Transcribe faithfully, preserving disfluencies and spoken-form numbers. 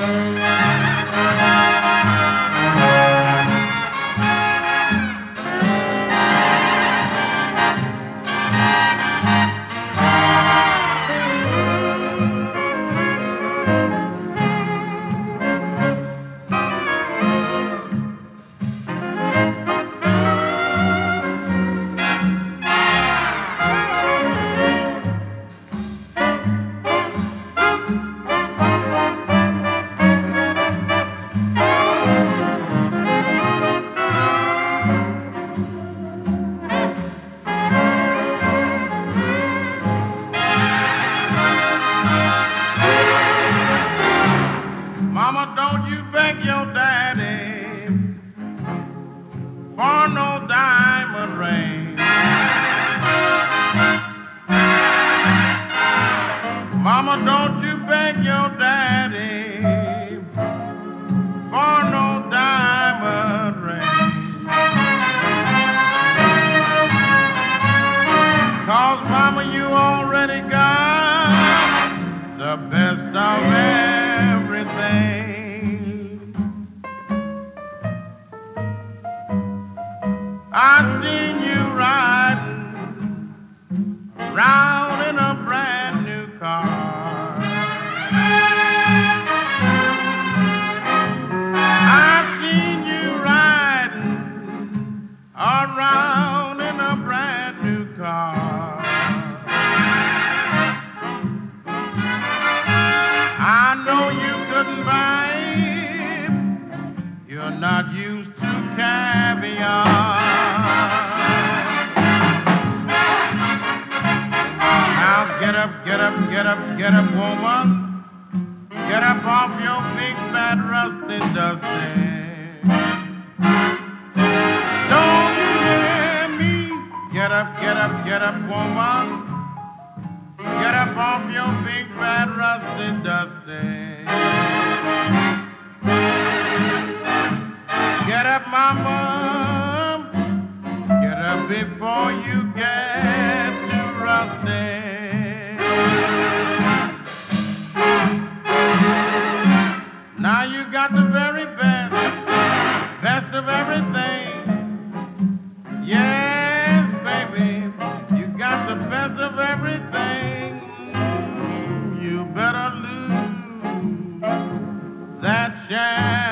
Mama, don't you beg your daddy for no diamond ring. Mama, don't you beg your daddy for no diamond ring. 'Cause mama, you already got the best of everything. I seen you riding around in a brand new car. I seen you riding around in a brand new car. I know you couldn't buy it. You're not used to caviar. Now get up, get up, get up, get up, woman. Get up off your big fat rusty dusty. Don't you hear me? Get up, get up, get up, woman. Get up off your big fat rusty dusty. Get up, mama. Get up before you get too rusty. Now you got the very best, best of everything. Yes, baby, you got the best of everything. You better lose that shine.